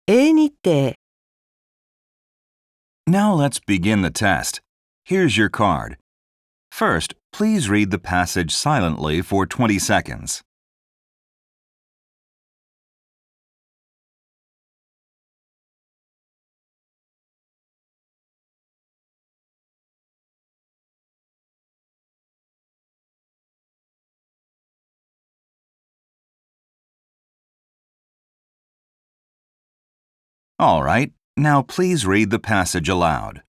英日程 Now let's begin the test. Here's your card. First, please read the passage silently for 20 seconds. All right, now please read the passage aloud.